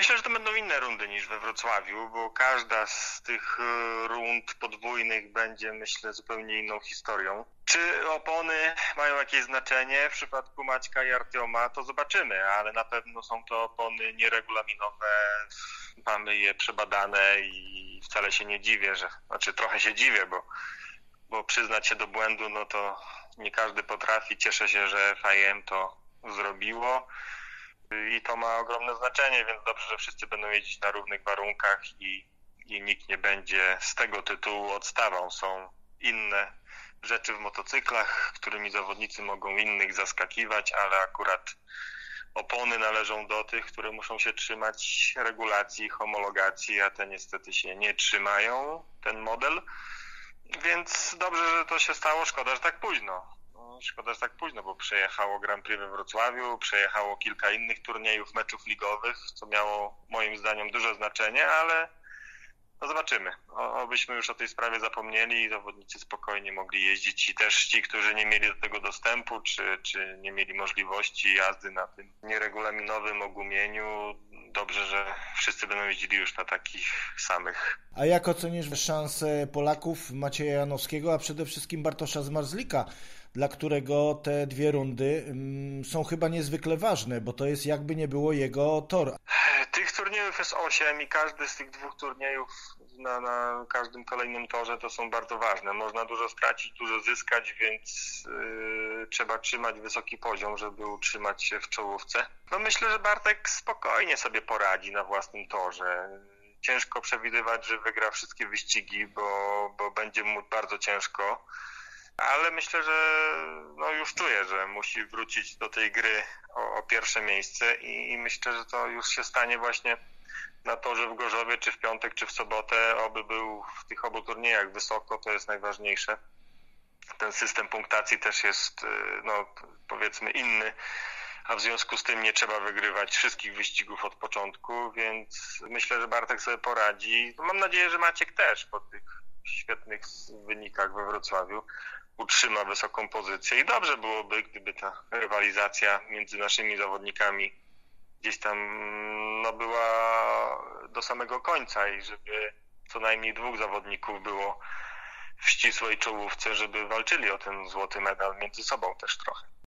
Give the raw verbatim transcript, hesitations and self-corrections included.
Myślę, że to będą inne rundy niż we Wrocławiu, bo każda z tych rund podwójnych będzie, myślę, zupełnie inną historią. Czy opony mają jakieś znaczenie w przypadku Maćka i Artioma, to zobaczymy, ale na pewno są to opony nieregulaminowe, mamy je przebadane i wcale się nie dziwię, że, znaczy trochę się dziwię, bo, bo przyznać się do błędu, no to nie każdy potrafi. Cieszę się, że F I M to zrobiło. I to ma ogromne znaczenie, więc dobrze, że wszyscy będą jeździć na równych warunkach i, i nikt nie będzie z tego tytułu odstawał. Są inne rzeczy w motocyklach, którymi zawodnicy mogą innych zaskakiwać, ale akurat opony należą do tych, które muszą się trzymać regulacji, homologacji, a te niestety się nie trzymają, ten model. Więc dobrze, że to się stało, szkoda, że tak późno. Szkoda, że tak późno, bo przejechało Grand Prix we Wrocławiu, przejechało kilka innych turniejów, meczów ligowych, co miało moim zdaniem duże znaczenie, ale no zobaczymy. O, obyśmy już o tej sprawie zapomnieli i zawodnicy spokojnie mogli jeździć i też ci, którzy nie mieli do tego dostępu, czy, czy nie mieli możliwości jazdy na tym nieregulaminowym ogumieniu. Dobrze, że wszyscy będą jeździli już na takich samych. A jak ocenisz szanse Polaków, Macieja Janowskiego, a przede wszystkim Bartosza Zmarzlika, dla którego te dwie rundy mm, są chyba niezwykle ważne, bo to jest jakby nie było jego tor. Tych turniejów jest osiem i każdy z tych dwóch turniejów na, na każdym kolejnym torze to są bardzo ważne. Można dużo stracić, dużo zyskać, więc yy, trzeba trzymać wysoki poziom, żeby utrzymać się w czołówce. No myślę, że Bartek spokojnie sobie poradzi na własnym torze. Ciężko przewidywać, że wygra wszystkie wyścigi, bo, bo będzie mu bardzo ciężko. Ale myślę, że no już czuję, że musi wrócić do tej gry o, o pierwsze miejsce i, i myślę, że to już się stanie właśnie na torze w Gorzowie, czy w piątek, czy w sobotę. Oby był w tych obu turniejach wysoko, to jest najważniejsze. Ten system punktacji też jest, no powiedzmy, inny, a w związku z tym nie trzeba wygrywać wszystkich wyścigów od początku, więc myślę, że Bartek sobie poradzi. Mam nadzieję, że Maciek też po tych świetnych wynikach we Wrocławiu utrzyma wysoką pozycję i dobrze byłoby, gdyby ta rywalizacja między naszymi zawodnikami gdzieś tam no, była do samego końca i żeby co najmniej dwóch zawodników było w ścisłej czołówce, żeby walczyli o ten złoty medal między sobą też trochę.